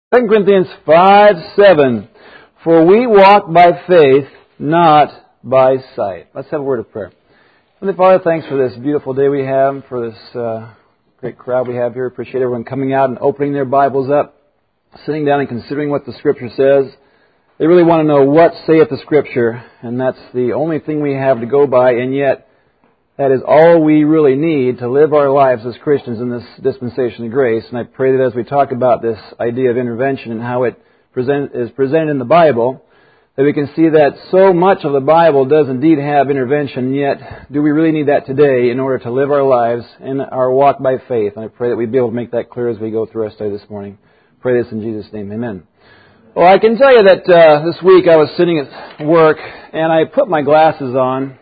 2 Corinthians 5:7. For we walk by faith, not by sight. Let's have a word of prayer. Heavenly Father, thanks for this beautiful day we have, for this great crowd we have here. Appreciate everyone coming out and opening their Bibles up, sitting down and considering what the Scripture says. They really want to know what saith the Scripture, and that's the only thing we have to go by, and yet that is all we really need to live our lives as Christians in this dispensation of grace. And I pray that as we talk about this idea of intervention and how it is presented in the Bible, that we can see that so much of the Bible does indeed have intervention, yet do we really need that today in order to live our lives in our walk by faith? And I pray that we'd be able to make that clear as we go through our study this morning. Pray this in Jesus' name. Amen. Well, I can tell you that this week I was sitting at work and I put my glasses on.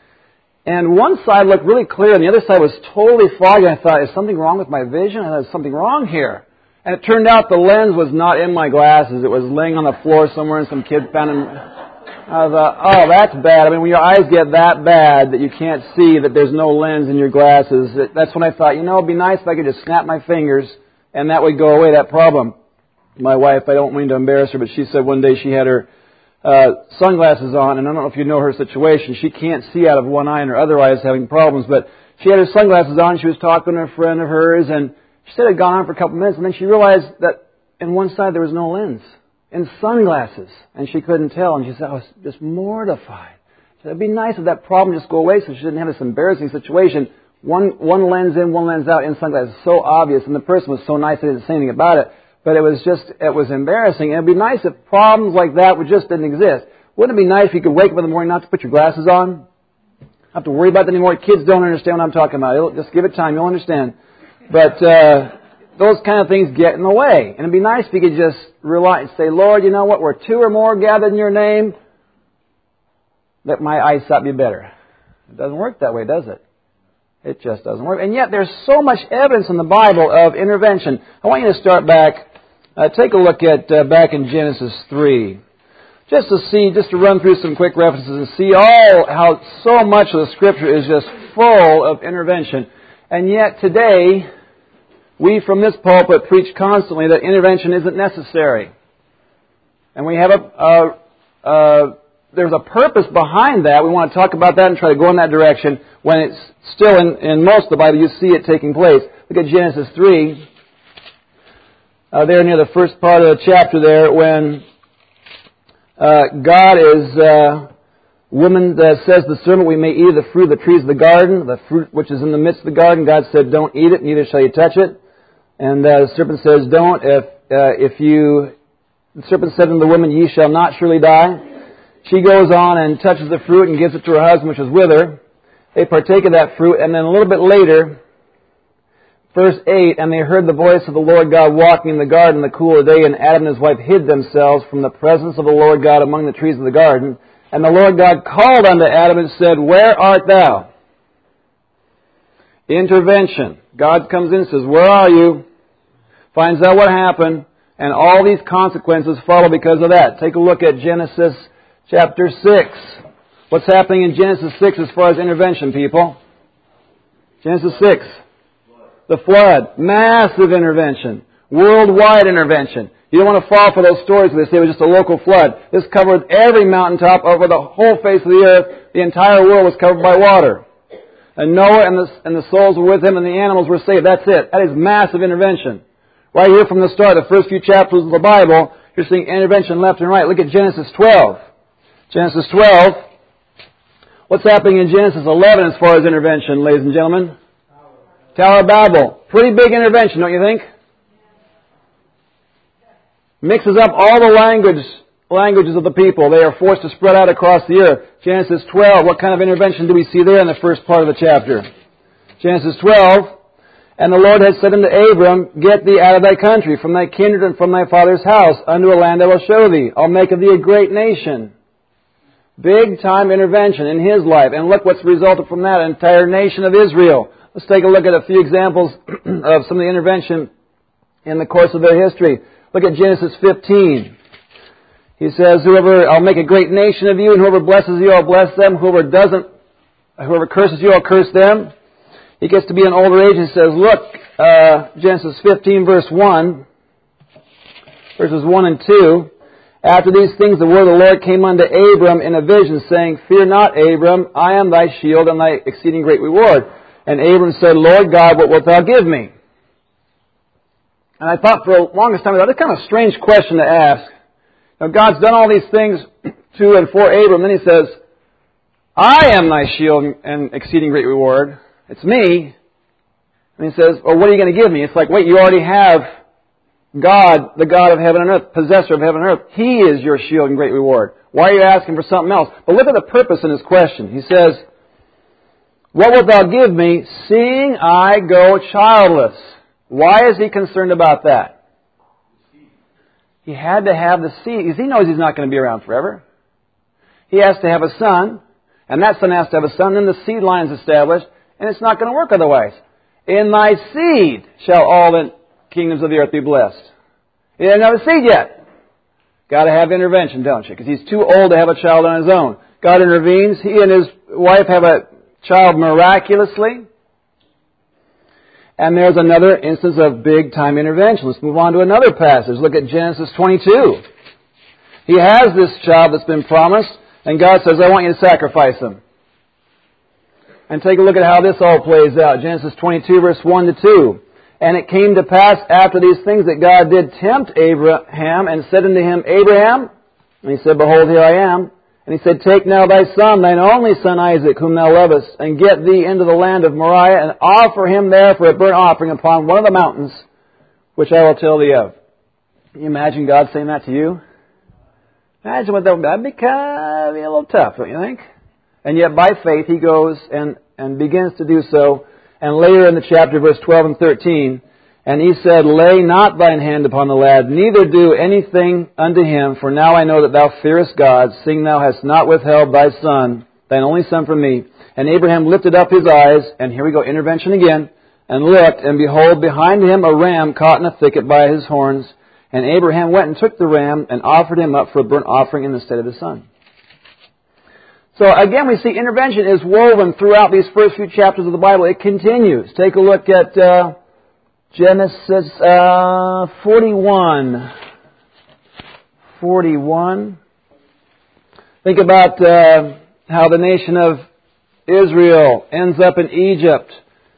And one side looked really clear, and the other side was totally foggy. I thought, is something wrong with my vision? I thought, there's something wrong here. And it turned out the lens was not in my glasses. It was laying on the floor somewhere, and some kid found it. I thought, oh, that's bad. I mean, when your eyes get that bad that you can't see that there's no lens in your glasses, that's when I thought, it'd be nice if I could just snap my fingers, and that would go away, that problem. My wife, I don't mean to embarrass her, but she said one day she had her sunglasses on, and I don't know if you know her situation. She can't see out of one eye, and her other eye is having problems. But she had her sunglasses on. She was talking to a friend of hers, and she said it had gone on for a couple of minutes, and then she realized that in one side there was no lens in sunglasses, and she couldn't tell. And she said, I was just mortified. She said, it'd be nice if that problem just go away, so she didn't have this embarrassing situation. One lens in, one lens out in sunglasses, so obvious, and the person was so nice they didn't say anything about it. But it was embarrassing. And it would be nice if problems like that just didn't exist. Wouldn't it be nice if you could wake up in the morning not to put your glasses on? Not have to worry about that anymore. Kids don't understand what I'm talking about. Just give it time. You'll understand. But those kind of things get in the way. And it'd be nice if you could just rely and say, Lord, you know what? Where two or more gathered in your name, let my eyesight be better. It doesn't work that way, does it? It just doesn't work. And yet there's so much evidence in the Bible of intervention. I want you to start back. Take a look at back in Genesis 3. Just to run through some quick references and see how so much of the Scripture is just full of intervention. And yet today, we from this pulpit preach constantly that intervention isn't necessary. And we have there's a purpose behind that. We want to talk about that and try to go in that direction when it's still in most of the Bible you see it taking place. Look at Genesis 3. There near the first part of the chapter there, when God woman says to the serpent, we may eat of the fruit of the trees of the garden, the fruit which is in the midst of the garden. God said, don't eat it, neither shall you touch it. And the serpent says, don't. The serpent said unto the woman, ye shall not surely die. She goes on and touches the fruit and gives it to her husband, which was with her. They partake of that fruit, and then a little bit later, Verse 8, and they heard the voice of the Lord God walking in the garden in the cool of the day, and Adam and his wife hid themselves from the presence of the Lord God among the trees of the garden. And the Lord God called unto Adam and said, where art thou? Intervention. God comes in and says, where are you? Finds out what happened, and all these consequences follow because of that. Take a look at Genesis chapter 6. What's happening in Genesis 6 as far as intervention, people? Genesis 6. The flood, massive intervention, worldwide intervention. You don't want to fall for those stories where they say it was just a local flood. This covered every mountaintop over the whole face of the earth. The entire world was covered by water. And Noah and the souls were with him and the animals were saved. That's it. That is massive intervention. Right here from the start, the first few chapters of the Bible, you're seeing intervention left and right. Look at Genesis 12. Genesis 12. What's happening in Genesis 11 as far as intervention, ladies and gentlemen? Tower of Babel. Pretty big intervention, don't you think? Mixes up all the languages of the people. They are forced to spread out across the earth. Genesis 12, what kind of intervention do we see there in the first part of the chapter? Genesis 12, and the Lord had said unto Abram, get thee out of thy country, from thy kindred and from thy father's house, unto a land I will show thee. I'll make of thee a great nation. Big time intervention in his life. And look what's resulted from that, an entire nation of Israel. Let's take a look at a few examples of some of the intervention in the course of their history. Look at Genesis 15. He says, I'll make a great nation of you, and whoever blesses you, I'll bless them. Whoever curses you, I'll curse them. He gets to be an older age and says, look, Genesis 15 verse 1. verses 1 and 2. After these things the word of the Lord came unto Abram in a vision, saying, Fear not, Abram, I am thy shield and thy exceeding great reward. And Abram said, Lord God, what wilt thou give me? And I thought for the longest time, that's kind of a strange question to ask. Now, God's done all these things to and for Abram, then He says, I am thy shield and exceeding great reward. It's me. And He says, well, what are you going to give me? It's like, wait, you already have God, the God of heaven and earth, possessor of heaven and earth. He is your shield and great reward. Why are you asking for something else? But look at the purpose in his question. He says, What wilt thou give me, seeing I go childless? Why is he concerned about that? He had to have the seed, because he knows he's not going to be around forever. He has to have a son, and that son has to have a son, then the seed line is established, and it's not going to work otherwise. In thy seed shall all the kingdoms of the earth be blessed. He doesn't have a seed yet. Got to have intervention, don't you? Because he's too old to have a child on his own. God intervenes. He and his wife have a child miraculously. And there's another instance of big-time intervention. Let's move on to another passage. Look at Genesis 22. He has this child that's been promised, and God says, I want you to sacrifice him. And take a look at how this all plays out. Genesis 22, verse 1 to 2. And it came to pass after these things that God did tempt Abraham and said unto him, Abraham, and he said, Behold, here I am. And he said, Take now thy son, thine only son Isaac, whom thou lovest, and get thee into the land of Moriah, and offer him there for a burnt offering upon one of the mountains, which I will tell thee of. Can you imagine God saying that to you? Imagine what that would be. That'd be kind of a little tough, don't you think? And yet by faith he goes and begins to do so. And later in the chapter, verse 12 and 13, and he said, Lay not thine hand upon the lad, neither do anything unto him, for now I know that thou fearest God, seeing thou hast not withheld thy son, thine only son from me. And Abraham lifted up his eyes, and here we go, intervention again, and looked, and behold, behind him a ram caught in a thicket by his horns. And Abraham went and took the ram, and offered him up for a burnt offering in the stead of his son. So again, we see intervention is woven throughout these first few chapters of the Bible. It continues. Take a look at Genesis 41. 41. Think about how the nation of Israel ends up in Egypt.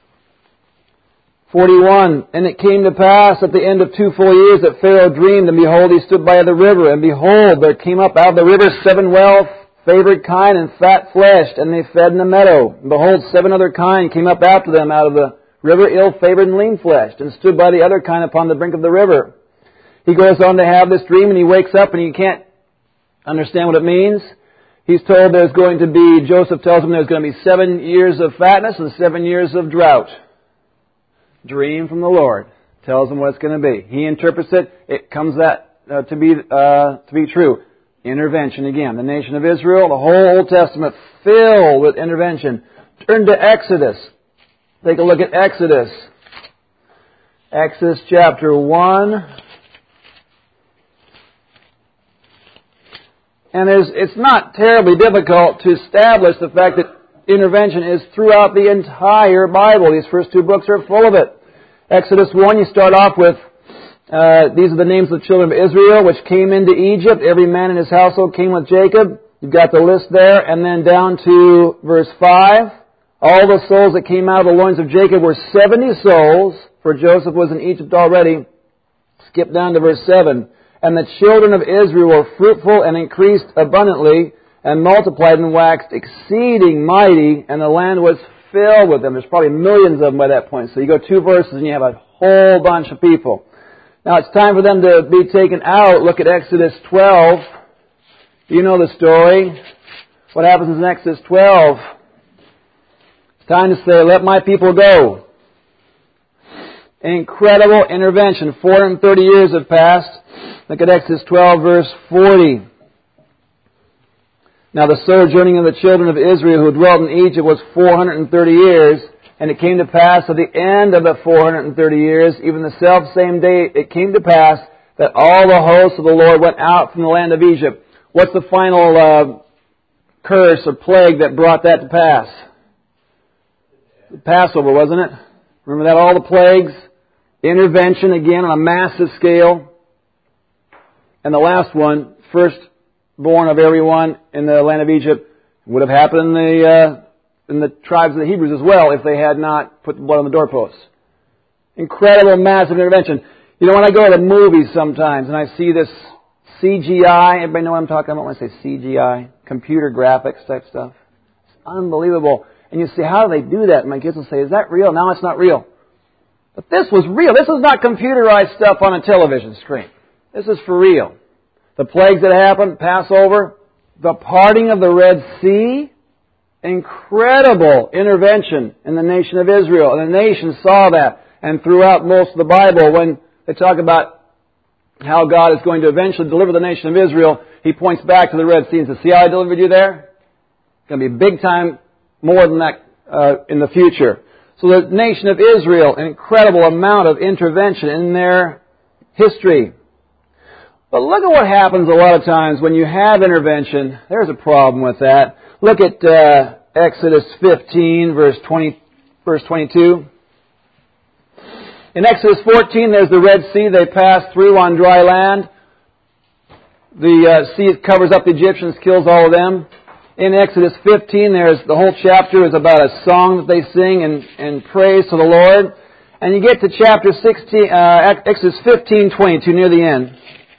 41. And it came to pass at the end of 2 full years that Pharaoh dreamed, and behold, he stood by the river, and behold, there came up out of the river 7 well-favored kine and fat-fleshed, and they fed in the meadow. And behold, 7 other kine came up after them out of the river, ill-favored and lean-fleshed, and stood by the other kine upon the brink of the river. He goes on to have this dream, and he wakes up, and he can't understand what it means. He's told there's going to be, Joseph tells him there's going to be 7 years of fatness and 7 years of drought. Dream from the Lord. Tells him what it's going to be. He interprets it. It comes to be true. Intervention again. The nation of Israel, the whole Old Testament filled with intervention. Turn to Exodus. Take a look at Exodus. Exodus chapter 1. And it's not terribly difficult to establish the fact that intervention is throughout the entire Bible. These first 2 books are full of it. Exodus 1, you start off with, these are the names of the children of Israel, which came into Egypt. Every man in his household came with Jacob. You've got the list there. And then down to verse 5. All the souls that came out of the loins of Jacob were 70 souls, for Joseph was in Egypt already. Skip down to verse 7. And the children of Israel were fruitful and increased abundantly, and multiplied and waxed exceeding mighty, and the land was filled with them. There's probably millions of them by that point. So you go 2 verses and you have a whole bunch of people. Now it's time for them to be taken out. Look at Exodus 12. You know the story. What happens in Exodus 12? It's time to say, let my people go. Incredible intervention. 430 years have passed. Look at Exodus 12, verse 40. Now the sojourning of the children of Israel who dwelt in Egypt was 430 years. And it came to pass at the end of the 430 years, even the self-same day, it came to pass that all the hosts of the Lord went out from the land of Egypt. What's the final curse or plague that brought that to pass? The Passover, wasn't it? Remember that? All the plagues. Intervention again on a massive scale. And the last one, firstborn of everyone in the land of Egypt, would have happened in the tribes of the Hebrews as well if they had not put the blood on the doorposts. Incredible, massive intervention. You know, when I go to the movies sometimes and I see this CGI, everybody know what I'm talking about when I say CGI? Computer graphics type stuff. It's unbelievable. And you say, how do they do that? And my kids will say, is that real? No, it's not real. But this was real. This is not computerized stuff on a television screen. This is for real. The plagues that happened, Passover, the parting of the Red Sea, incredible intervention in the nation of Israel. And the nation saw that. And throughout most of the Bible, when they talk about how God is going to eventually deliver the nation of Israel, He points back to the Red Sea and says, see how I delivered you there? It's going to be big time more than that in the future. So the nation of Israel, an incredible amount of intervention in their history. But look at what happens a lot of times when you have intervention. There's a problem with that. Look at Exodus 15, verse 22. In Exodus 14, there's the Red Sea. They pass through on dry land. The sea covers up the Egyptians, kills all of them. In Exodus 15, there's the whole chapter is about a song that they sing and praise to the Lord. And you get to chapter 16, Exodus 15:22, near the end.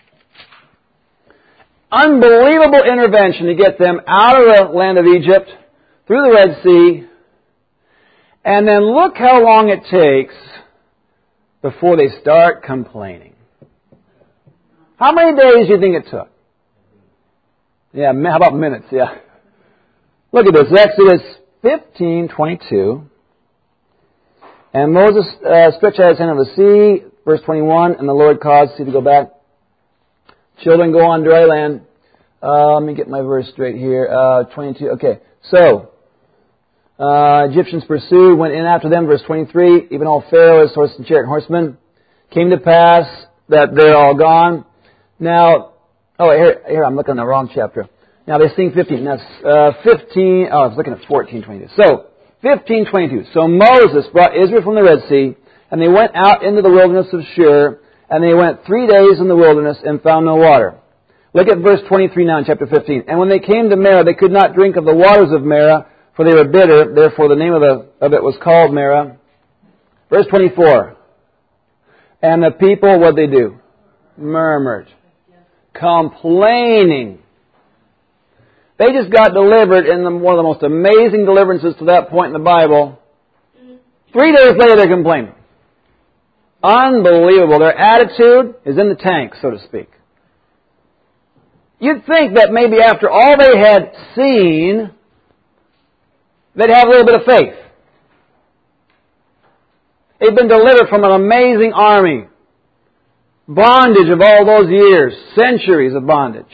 Unbelievable intervention to get them out of the land of Egypt, through the Red Sea, and then look how long it takes before they start complaining. How many days do you think it took? Yeah, how about minutes? Yeah. Look at this, Exodus 15:22. And Moses stretched out his hand over the sea, verse 21, and the Lord caused the sea to go back. Children go on dry land. Let me get my verse straight here. 22. Okay. So, Egyptians pursued, went in after them. Verse 23. Even all Pharaoh, his horse and chariot and horsemen. Came to pass that they're all gone. Now, here I'm looking at the wrong chapter. Now they sing 15. That's 15. Oh, I was looking at 14:22. So 15:22. So Moses brought Israel from the Red Sea, and they went out into the wilderness of Shur, and they went 3 days in the wilderness and found no water. Look at verse 23 now in chapter 15. And when they came to Marah, they could not drink of the waters of Marah, for they were bitter. Therefore the name of it was called Marah. Verse 24. And the people, what'd they do? Murmured. Complaining. They just got delivered in one of the most amazing deliverances to that point in the Bible. 3 days later they're complaining. Unbelievable. Their attitude is in the tank, so to speak. You'd think that maybe after all they had seen, they'd have a little bit of faith. They've been delivered from an amazing army. Bondage of all those years. Centuries of bondage.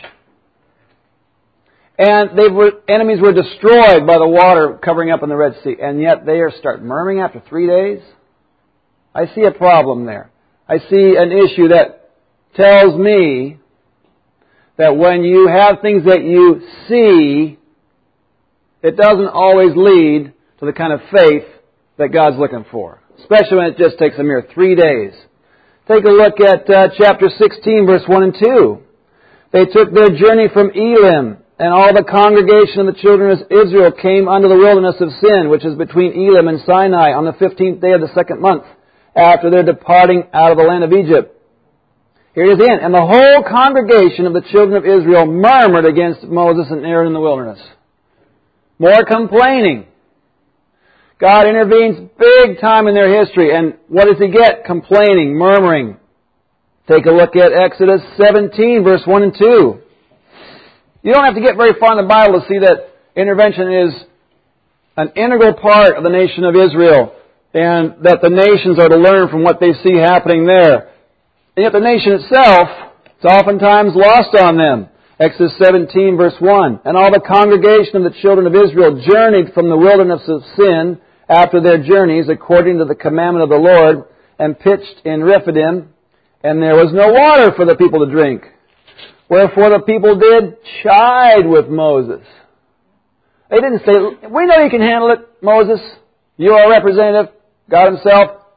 And enemies were destroyed by the water covering up in the Red Sea. And yet they start murmuring after 3 days. I see a problem there. I see an issue that tells me that when you have things that you see, it doesn't always lead to the kind of faith that God's looking for. Especially when it just takes a mere 3 days. Take a look at chapter 16, verse 1 and 2. They took their journey from Elim, and all the congregation of the children of Israel came unto the wilderness of Sin, which is between Elim and Sinai, on the 15th day of the 2nd month, after their departing out of the land of Egypt. Here it is again. And the whole congregation of the children of Israel murmured against Moses and Aaron in the wilderness. More complaining. God intervenes big time in their history. And what does He get? Complaining, murmuring. Take a look at Exodus 17, verse 1 and 2. You don't have to get very far in the Bible to see that intervention is an integral part of the nation of Israel, and that the nations are to learn from what they see happening there. And yet the nation itself, it's oftentimes lost on them. Exodus 17, verse 1. And all the congregation of the children of Israel journeyed from the wilderness of Sin after their journeys, according to the commandment of the Lord, and pitched in Rephidim, and there was no water for the people to drink. Wherefore the people did chide with Moses. They didn't say, we know you can handle it, Moses. You are a representative, God Himself.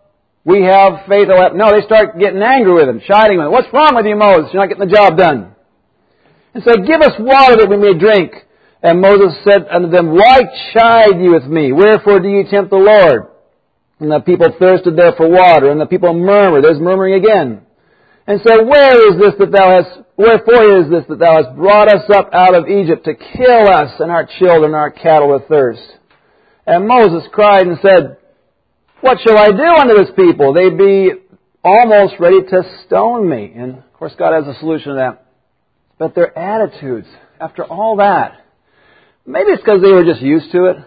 We have faith. No, they start getting angry with him, chiding him. What's wrong with you, Moses? You're not getting the job done. And said, give us water that we may drink. And Moses said unto them, why chide ye with me? Wherefore do ye tempt the Lord? And the people thirsted there for water, and the people murmured. There's murmuring again. And said, wherefore is this that thou hast brought us up out of Egypt to kill us and our children and our cattle with thirst? And Moses cried and said, what shall I do unto this people? They be almost ready to stone me. And of course God has a solution to that. But their attitudes, after all that, maybe it's because they were just used to it.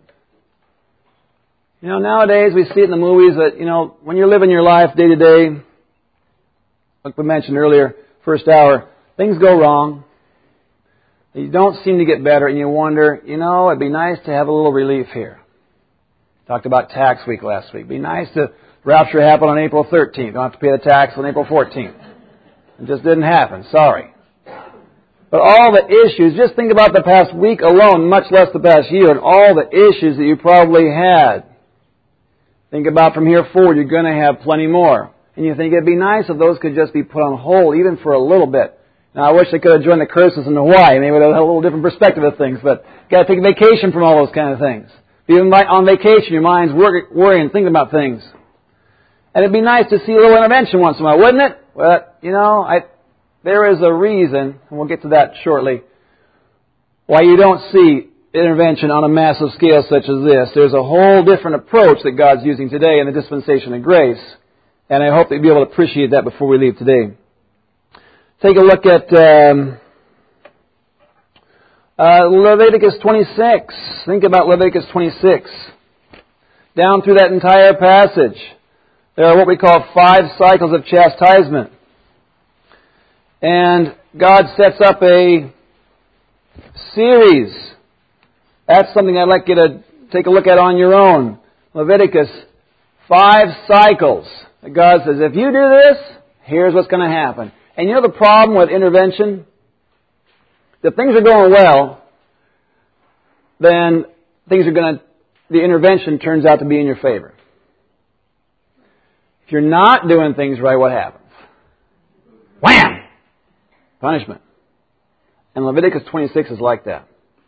You know, nowadays we see it in the movies that, you know, when you're living your life day to day, like we mentioned earlier, first hour, things go wrong. You don't seem to get better, and you wonder, you know, it'd be nice to have a little relief here. Talked about tax week last week. It'd be nice to rapture happen on April 13th. Don't have to pay the tax on April 14th. It just didn't happen. Sorry. But all the issues, just think about the past week alone, much less the past year, and all the issues that you probably had. Think about from here forward, you're going to have plenty more. And you think it'd be nice if those could just be put on hold, even for a little bit. Now, I wish I could have joined the curses in Hawaii. Maybe they'd have a little different perspective of things, but you've got to take a vacation from all those kind of things. Even on vacation, your mind's worrying, thinking about things. And it'd be nice to see a little intervention once in a while, wouldn't it? Well, you know, there is a reason, and we'll get to that shortly, why you don't see intervention on a massive scale such as this. There's a whole different approach that God's using today in the dispensation of grace. And I hope that you'll be able to appreciate that before we leave today. Take a look at Leviticus 26. Think about Leviticus 26. Down through that entire passage, there are what we call 5 cycles of chastisement. And God sets up a series. That's something I'd like you to take a look at on your own. Leviticus, 5 cycles. God says, if you do this, here's what's going to happen. And you know the problem with intervention? If things are going well, then the intervention turns out to be in your favor. If you're not doing things right, what happens? Wham! Punishment. And Leviticus 26 is like that.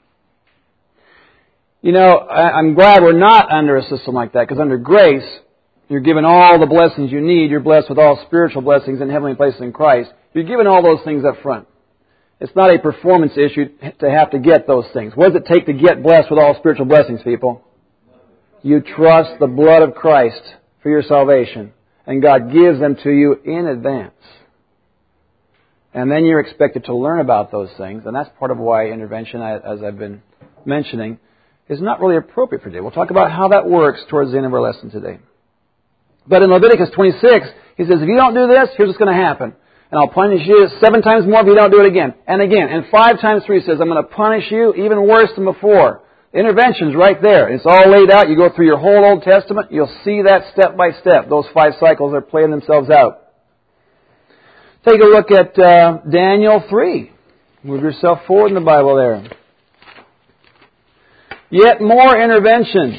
You know, I'm glad we're not under a system like that, because under grace, you're given all the blessings you need. You're blessed with all spiritual blessings in heavenly places in Christ. You're given all those things up front. It's not a performance issue to have to get those things. What does it take to get blessed with all spiritual blessings, people? You trust the blood of Christ for your salvation, and God gives them to you in advance. And then you're expected to learn about those things, and that's part of why intervention, as I've been mentioning, is not really appropriate for today. We'll talk about how that works towards the end of our lesson today. But in Leviticus 26, he says, if you don't do this, here's what's going to happen. And I'll punish you 7 times more if you don't do it again. And again. And 5 times 3 says, I'm going to punish you even worse than before. The intervention's right there. It's all laid out. You go through your whole Old Testament, you'll see that step by step. Those 5 cycles are playing themselves out. Take a look at Daniel 3. Move yourself forward in the Bible there. Yet more intervention.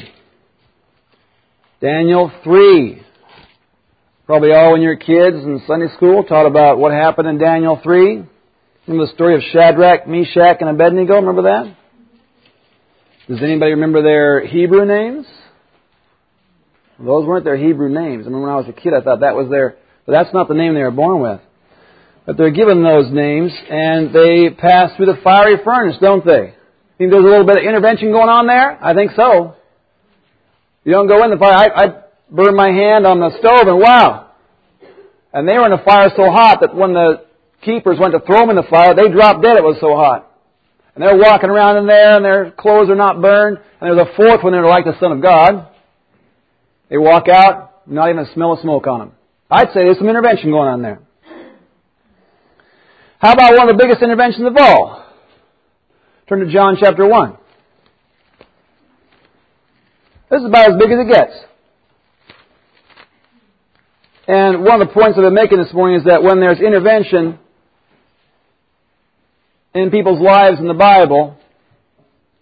Daniel 3. Probably all when you're kids in Sunday school taught about what happened in Daniel 3. Remember the story of Shadrach, Meshach, and Abednego? Remember that? Does anybody remember their Hebrew names? Those weren't their Hebrew names. I remember when I was a kid I thought that was their... But that's not the name they were born with. But they're given those names, and they pass through the fiery furnace, don't they? Think there's a little bit of intervention going on there? I think so. You don't go in the fire. I burned my hand on the stove, and wow! And they were in a fire so hot that when the keepers went to throw them in the fire, they dropped dead. It was so hot. And they're walking around in there, and their clothes are not burned. And there's a 4th one there like the Son of God. They walk out, not even a smell of smoke on them. I'd say there's some intervention going on there. How about one of the biggest interventions of all? Turn to John chapter 1. This is about as big as it gets. And one of the points I've been making this morning is that when there's intervention in people's lives in the Bible,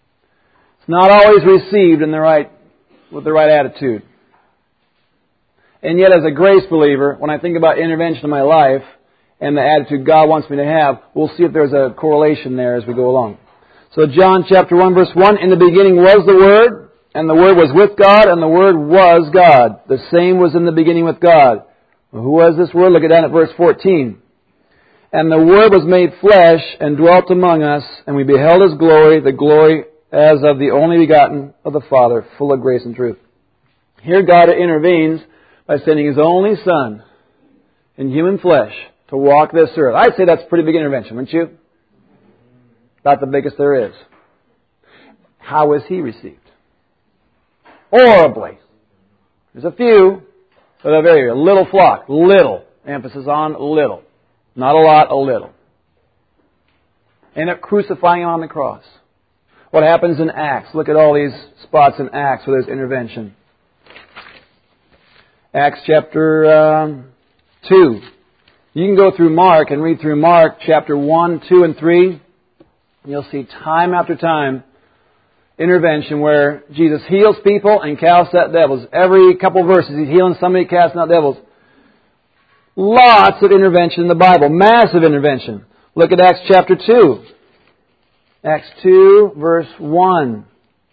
it's not always received with the right attitude. And yet, as a grace believer, when I think about intervention in my life and the attitude God wants me to have, we'll see if there's a correlation there as we go along. So John chapter 1, verse 1, in the beginning was the Word, and the Word was with God, and the Word was God. The same was in the beginning with God. Well, who was this Word? Look at down at verse 14. And the Word was made flesh and dwelt among us, and we beheld His glory, the glory as of the only begotten of the Father, full of grace and truth. Here God intervenes by sending His only Son in human flesh to walk this earth. I'd say that's a pretty big intervention, wouldn't you? About the biggest there is. How was He received? Horribly. There's a few, but a very little flock. Little. Emphasis on little. Not a lot, a little. End up crucifying Him on the cross. What happens in Acts? Look at all these spots in Acts where there's intervention. Acts chapter 2. You can go through Mark and read through Mark chapter 1, 2, and 3. You'll see time after time intervention where Jesus heals people and casts out devils. Every couple of verses He's healing somebody, casting out devils. Lots of intervention in the Bible. Massive intervention. Look at Acts chapter 2. Acts 2, verse 1.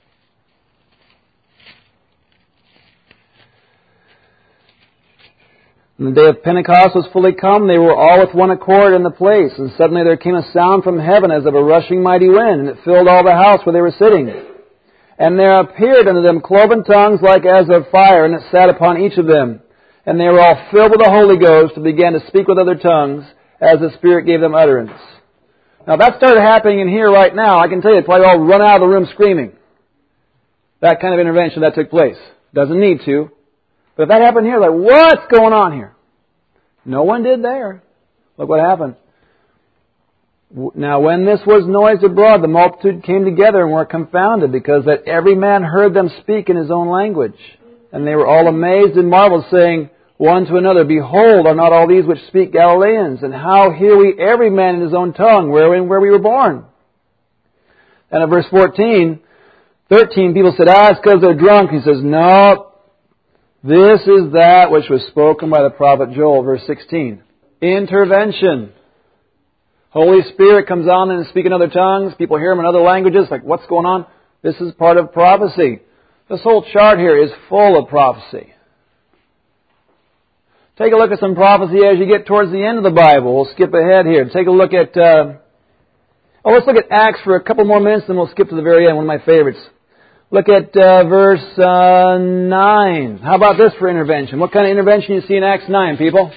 When the day of Pentecost was fully come, they were all with one accord in the place. And suddenly there came a sound from heaven as of a rushing mighty wind, and it filled all the house where they were sitting. And there appeared unto them cloven tongues like as of fire, and it sat upon each of them. And they were all filled with the Holy Ghost, and began to speak with other tongues, as the Spirit gave them utterance. Now, if that started happening in here right now, I can tell you, they'd probably all run out of the room screaming. That kind of intervention that took place. Doesn't need to. But if that happened here, like, what's going on here? No one did there. Look what happened. Now, when this was noised abroad, the multitude came together and were confounded, because that every man heard them speak in his own language. And they were all amazed and marveled, saying one to another, Behold, are not all these which speak Galileans? And how hear we every man in his own tongue, where we were born? And at verse 13 people said, it's because they're drunk. He says, no, this is that which was spoken by the prophet Joel, verse 16. Intervention. Holy Spirit comes on and speaks in other tongues. People hear Him in other languages. Like, what's going on? This is part of prophecy. This whole chart here is full of prophecy. Take a look at some prophecy as you get towards the end of the Bible. We'll skip ahead here. Take a look at... let's look at Acts for a couple more minutes, then we'll skip to the very end, one of my favorites. Look at verse 9. How about this for intervention? What kind of intervention you see in Acts 9, people?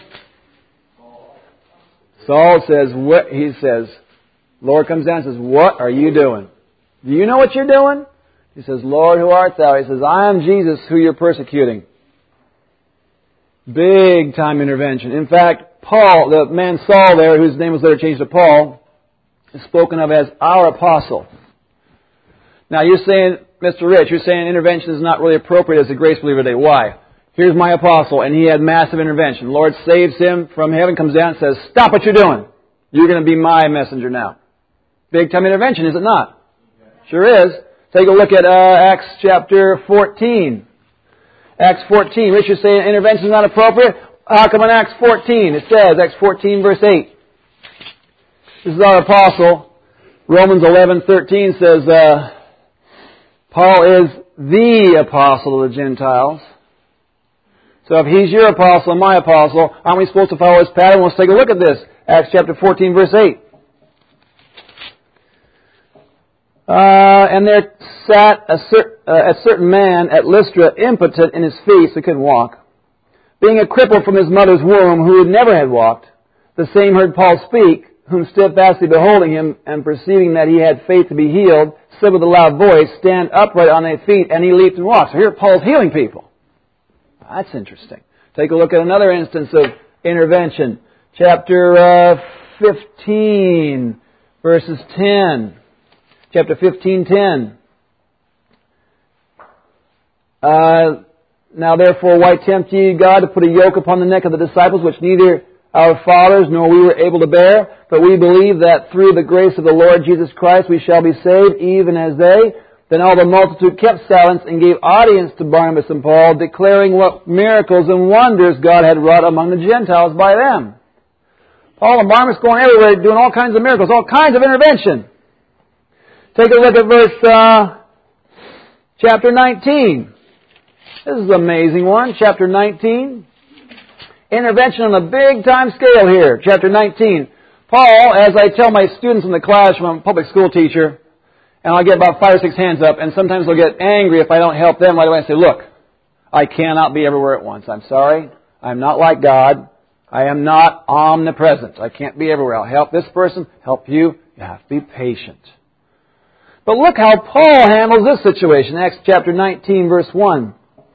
Saul says, Lord comes down and says, what are you doing? Do you know what you're doing? He says, Lord, who art thou? He says, I am Jesus who you're persecuting. Big time intervention. In fact, Paul, the man Saul there, whose name was later changed to Paul, is spoken of as our apostle. Now you're saying, Mr. Rich, you're saying intervention is not really appropriate as a grace believer today. Why? Here's my apostle, and he had massive intervention. The Lord saves him from heaven, comes down and says, stop what you're doing. You're going to be my messenger now. Big time intervention, is it not? Sure is. Take a look at Acts chapter 14. Acts 14. Rich, you're saying intervention is not appropriate? How come in Acts 14? It says, Acts 14 verse 8. This is our apostle. Romans 11:13 says, Paul is the apostle of the Gentiles. So if he's your apostle and my apostle, aren't we supposed to follow his pattern? Let's take a look at this. Acts chapter 14 verse 8. And there sat a certain man at Lystra, impotent in his feet, so he couldn't walk. Being a cripple from his mother's womb, who never had walked, the same heard Paul speak, whom steadfastly beholding him, and perceiving that he had faith to be healed, said with a loud voice, stand upright on thy feet, and he leaped and walked. So here Paul's healing people. That's interesting. Take a look at another instance of intervention. Chapter 15, verses 10. Chapter 15:10. Now therefore, why tempt ye God to put a yoke upon the neck of the disciples, which neither our fathers nor we were able to bear? But we believe that through the grace of the Lord Jesus Christ we shall be saved, even as they. Then all the multitude kept silence and gave audience to Barnabas and Paul, declaring what miracles and wonders God had wrought among the Gentiles by them. Paul and Barnabas going everywhere doing all kinds of miracles, all kinds of intervention. Take a look at verse chapter 19. This is an amazing one. Chapter 19. Intervention on a big-time scale here. Chapter 19. Paul, as I tell my students in the class, I'm a public school teacher, and I'll get about 5 or 6 hands up, and sometimes they'll get angry if I don't help them right away. I say, look, I cannot be everywhere at once. I'm sorry. I'm not like God. I am not omnipresent. I can't be everywhere. I'll help this person, help you. You have to be patient. But look how Paul handles this situation. Acts chapter 19, verse 1.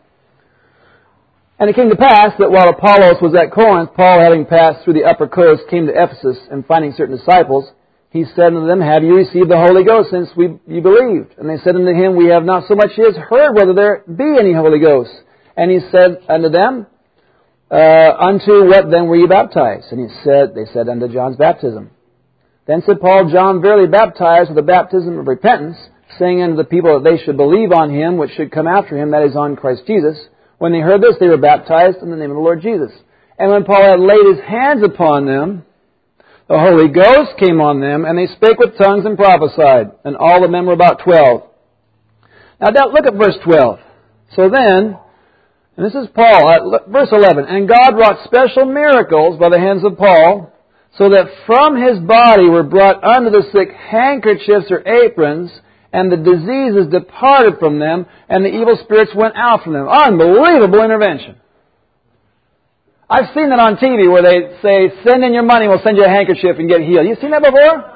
And it came to pass that while Apollos was at Corinth, Paul, having passed through the upper coast, came to Ephesus, and finding certain disciples, he said unto them, Have you received the Holy Ghost since you believed? And they said unto him, We have not so much as heard whether there be any Holy Ghost. And he said unto them, Unto what then were you baptized? And they said, Unto John's baptism. Then said Paul, John verily baptized with the baptism of repentance, saying unto the people that they should believe on him which should come after him, that is, on Christ Jesus. When they heard this, they were baptized in the name of the Lord Jesus. And when Paul had laid his hands upon them, the Holy Ghost came on them, and they spake with tongues and prophesied. And all of them were about 12. Now look at verse 12. So then, and this is Paul, verse 11, And God wrought special miracles by the hands of Paul, so that from his body were brought unto the sick handkerchiefs or aprons, and the diseases departed from them, and the evil spirits went out from them. Unbelievable intervention. I've seen that on TV where they say, Send in your money, we'll send you a handkerchief and get healed. You seen that before?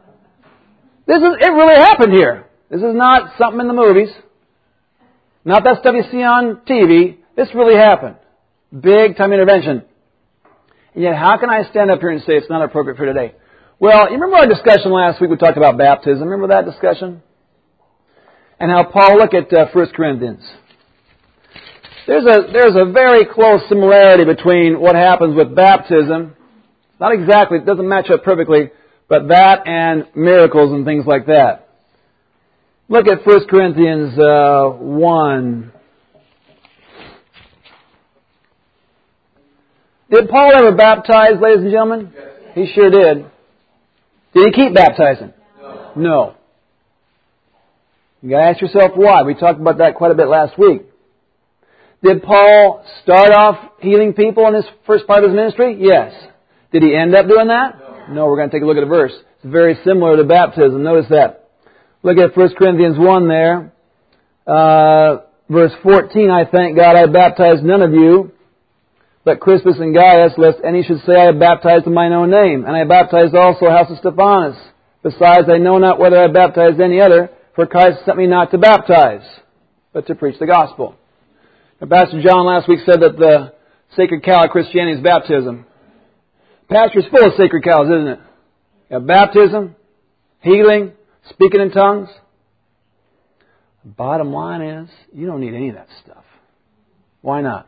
It really happened here. This is not something in the movies. Not that stuff you see on TV. This really happened. Big time intervention. And yet, how can I stand up here and say it's not appropriate for today? Well, you remember our discussion last week? We talked about baptism. Remember that discussion? And how Paul, look at 1 Corinthians. There's a very close similarity between what happens with baptism. Not exactly, it doesn't match up perfectly, but that and miracles and things like that. Look at 1 Corinthians 1. Did Paul ever baptize, ladies and gentlemen? Yes. He sure did. Did he keep baptizing? No. You got to ask yourself why. We talked about that quite a bit last week. Did Paul start off healing people in his first part of his ministry? Yes. Did he end up doing that? No. We're going to take a look at a verse. It's very similar to baptism. Notice that. Look at 1 Corinthians 1 there. Verse 14, I thank God I baptized none of you, but Crispus and Gaius, lest any should say I have baptized in mine own name. And I baptized also house of Stephanas. Besides, I know not whether I baptized any other, for Christ sent me not to baptize, but to preach the gospel. Now, Pastor John last week said that the sacred cow of Christianity is baptism. Pastor's full of sacred cows, isn't it? You have baptism, healing, speaking in tongues. The bottom line is, you don't need any of that stuff. Why not?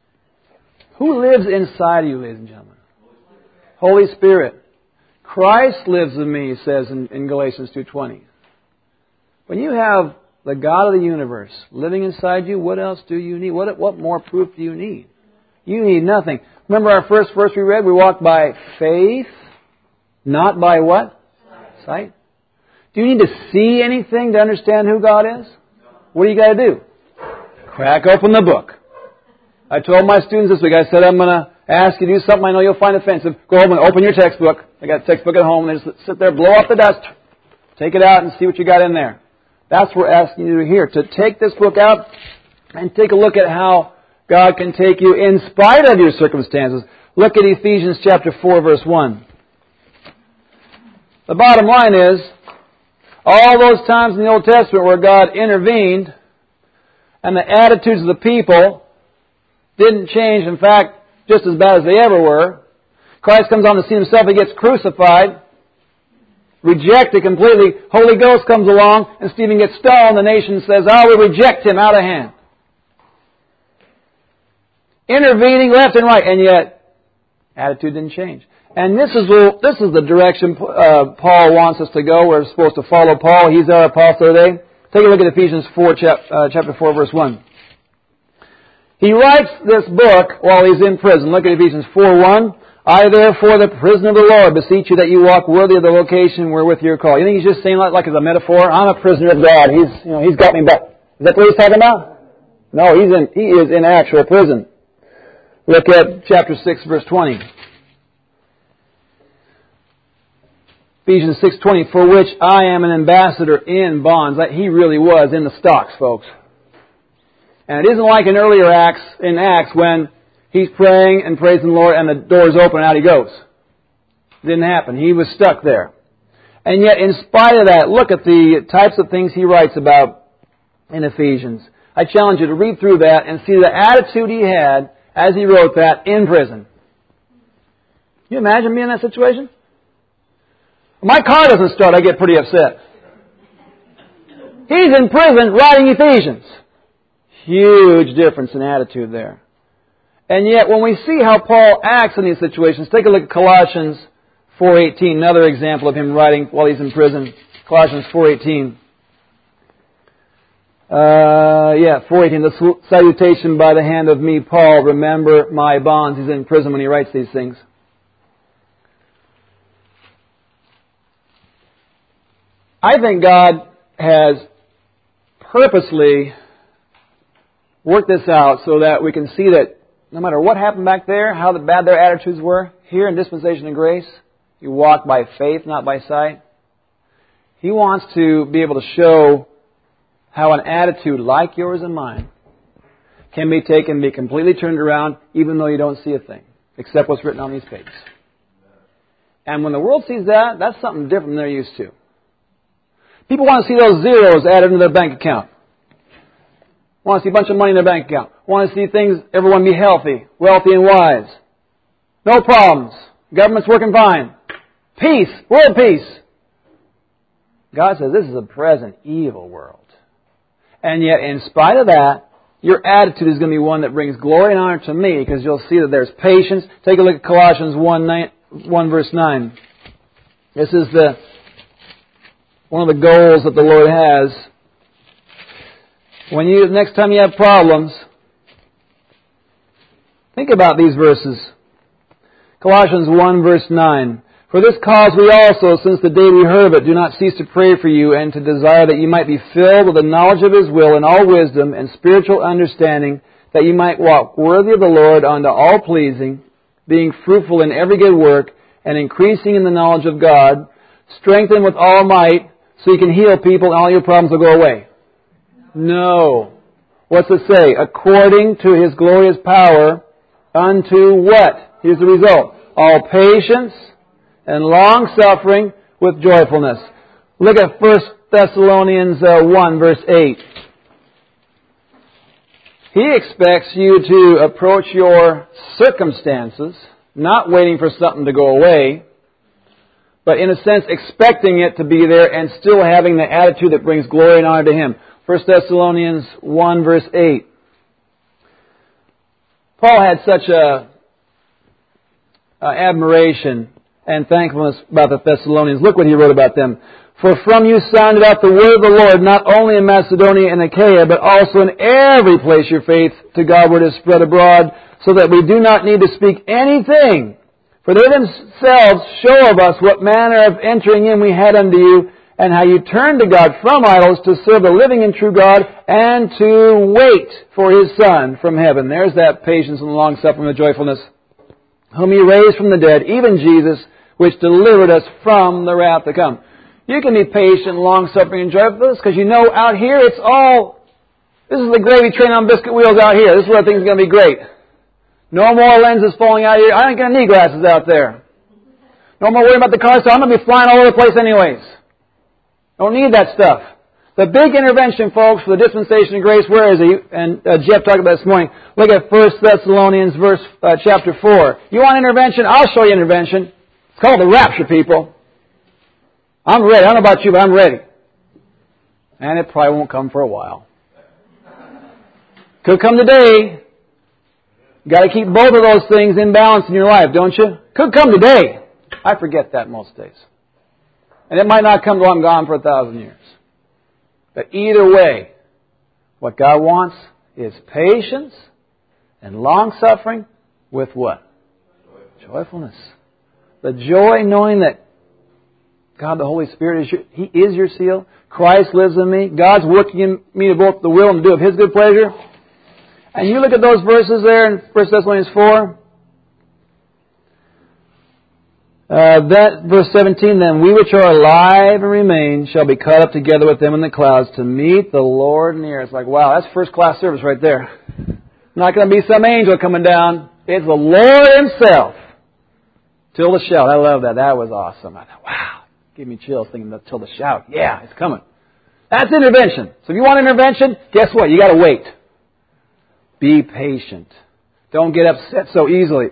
Who lives inside of you, ladies and gentlemen? Holy Spirit. Christ lives in me, he says in Galatians 2:20. When you have the God of the universe living inside you, what else do you need? What more proof do you need? You need nothing. Remember our first verse we read? We walk by faith, not by what? Sight. Do you need to see anything to understand who God is? What do you got to do? Crack open the book. I told my students this week, I said, I'm going to ask you to do something I know you'll find offensive. Go home and open your textbook. I got a textbook at home, and they just sit there, blow up the dust, take it out and see what you got in there. That's what we're asking you to hear, to take this book out and take a look at how God can take you in spite of your circumstances. Look at Ephesians chapter 4, verse 1. The bottom line is, all those times in the Old Testament where God intervened and the attitudes of the people didn't change, in fact, just as bad as they ever were. Christ comes on the scene himself, he gets crucified, rejected completely. Holy Ghost comes along, and Stephen gets stoned. The nation says, we reject him out of hand. Intervening left and right, and yet, attitude didn't change. And this is the direction Paul wants us to go. We're supposed to follow Paul. He's our apostle today. Take a look at Ephesians 4, chapter 4, verse 1. He writes this book while he's in prison. Look at Ephesians 4:1. I, therefore, the prisoner of the Lord, beseech you that you walk worthy of the vocation wherewith you're called. You think he's just saying like as a metaphor? I'm a prisoner of God. He's got me back. Is that what he's talking about? No, he is in actual prison. Look at chapter 6, verse 20. Ephesians 6:20, for which I am an ambassador in bonds. He really was in the stocks, folks. And it isn't like in earlier Acts when he's praying and praising the Lord and the doors open and out he goes. It didn't happen. He was stuck there. And yet, in spite of that, look at the types of things he writes about in Ephesians. I challenge you to read through that and see the attitude he had as he wrote that in prison. Can you imagine me in that situation? My car doesn't start, I get pretty upset. He's in prison writing Ephesians. Huge difference in attitude there. And yet, when we see how Paul acts in these situations, take a look at Colossians 4:18, another example of him writing while he's in prison. Colossians 4:18. 4:18. The salutation by the hand of me, Paul, remember my bonds. He's in prison when he writes these things. I think God has purposely worked this out so that we can see that no matter what happened back there, how bad their attitudes were, here in Dispensation of Grace, you walk by faith, not by sight. He wants to be able to show how an attitude like yours and mine can be taken, be completely turned around, even though you don't see a thing, except what's written on these pages. And when the world sees that, that's something different than they're used to. People want to see those zeros added into their bank account. Want to see a bunch of money in their bank account. Want to see everyone be healthy, wealthy, and wise. No problems. Government's working fine. Peace. World peace. God says this is a present evil world. And yet, in spite of that, your attitude is going to be one that brings glory and honor to me, because you'll see that there's patience. Take a look at Colossians 1 verse 9. This is one of the goals that the Lord has. Next time you have problems, think about these verses. Colossians 1 verse 9. For this cause we also, since the day we heard of it, do not cease to pray for you and to desire that you might be filled with the knowledge of His will in all wisdom and spiritual understanding, that you might walk worthy of the Lord unto all pleasing, being fruitful in every good work, and increasing in the knowledge of God, strengthened with all might, so you can heal people and all your problems will go away. No. What's it say? According to His glorious power, unto what? Here's the result. All patience and long-suffering with joyfulness. Look at 1 Thessalonians 1, verse 8. He expects you to approach your circumstances, not waiting for something to go away, but in a sense expecting it to be there and still having the attitude that brings glory and honor to Him. 1 Thessalonians 1, verse 8. Paul had such admiration and thankfulness about the Thessalonians. Look what he wrote about them. For from you sounded out the word of the Lord, not only in Macedonia and Achaia, but also in every place your faith to Godward is spread abroad, so that we do not need to speak anything. For they themselves show of us what manner of entering in we had unto you, and how you turned to God from idols to serve the living and true God, and to wait for His Son from heaven. There's that patience and long-suffering and joyfulness. Whom He raised from the dead, even Jesus, which delivered us from the wrath to come. You can be patient, long-suffering, and joyful, because you know out here it's all, this is the gravy train on biscuit wheels out here. This is where things are going to be great. No more lenses falling out here. I ain't going to need glasses out there. No more worrying about the car, so I'm going to be flying all over the place anyways. Don't need that stuff. The big intervention, folks, for the dispensation of grace, where is he? And Jeff talked about it this morning. Look at 1 Thessalonians chapter 4. You want intervention? I'll show you intervention. It's called the rapture, people. I'm ready. I don't know about you, but I'm ready. And it probably won't come for a while. Could come today. You got to keep both of those things in balance in your life, don't you? Could come today. I forget that most days. And it might not come till I'm gone for 1,000 years. But either way, what God wants is patience and long-suffering with what? Joyfulness. The joy knowing that God the Holy Spirit, He is your seal. Christ lives in me. God's working in me to both the will and do of His good pleasure. And you look at those verses there in 1 Thessalonians 4. Verse 17, then we which are alive and remain shall be caught up together with them in the clouds to meet the Lord near. It's like, wow, that's first class service right there. Not going to be some angel coming down. It's the Lord Himself. Till the shout. I love that. That was awesome. I thought, wow. Gave me chills thinking that till the shout. Yeah, it's coming. That's intervention. So if you want intervention, guess what? You got to wait. Be patient. Don't get upset so easily.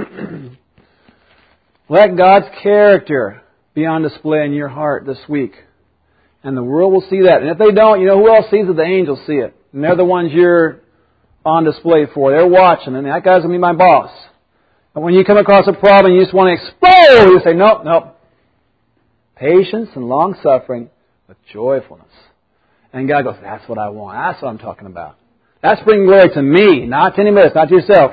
Let God's character be on display in your heart this week. And the world will see that. And if they don't, you know who else sees it? The angels see it. And they're the ones you're on display for. They're watching. And that guy's going to be my boss. And when you come across a problem and you just want to explode, you say, nope. Patience and long-suffering with joyfulness. And God goes, that's what I want. That's what I'm talking about. That's bringing glory to me, not to anybody else, not to yourself.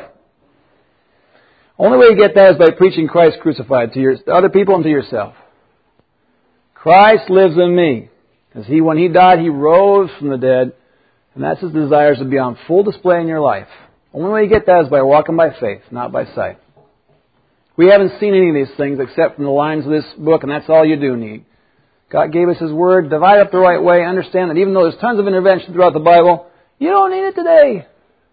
Only way you get that is by preaching Christ crucified to other people and to yourself. Christ lives in me. Because when He died, He rose from the dead. And that's His desires to be on full display in your life. Only way you get that is by walking by faith, not by sight. We haven't seen any of these things except from the lines of this book, and that's all you do need. God gave us His Word. Divide up the right way. Understand that even though there's tons of intervention throughout the Bible, you don't need it today.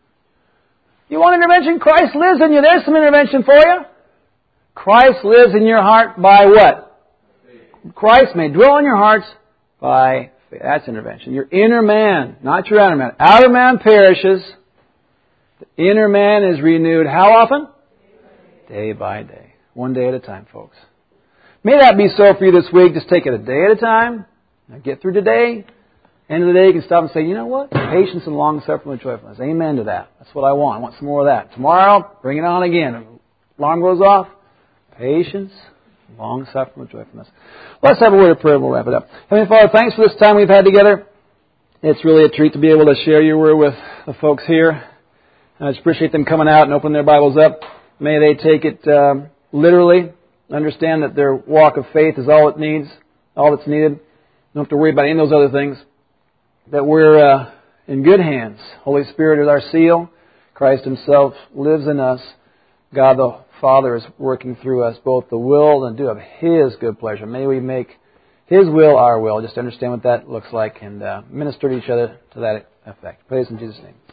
You want intervention? Christ lives in you. There's some intervention for you. Christ lives in your heart by what? Faith. Christ may dwell in your hearts by faith. That's intervention. Your inner man, not your outer man. Outer man perishes. The inner man is renewed how often? Day by day. One day at a time, folks. May that be so for you this week. Just take it a day at a time. Now get through today. End of the day, you can stop and say, you know what? Patience and long-suffering with joyfulness. Amen to that. That's what I want. I want some more of that. Tomorrow, bring it on again. Alarm goes off. Patience, long-suffering with joyfulness. Let's have a word of prayer and we'll wrap it up. Heavenly Father, thanks for this time we've had together. It's really a treat to be able to share your word with the folks here. I just appreciate them coming out and opening their Bibles up. May they take it literally. Understand that their walk of faith is all it needs, all that's needed. Don't have to worry about any of those other things. That we're in good hands. Holy Spirit is our seal. Christ Himself lives in us. God the Father is working through us both the will and do of His good pleasure. May we make His will our will. Just understand what that looks like and minister to each other to that effect. Praise in Jesus' name.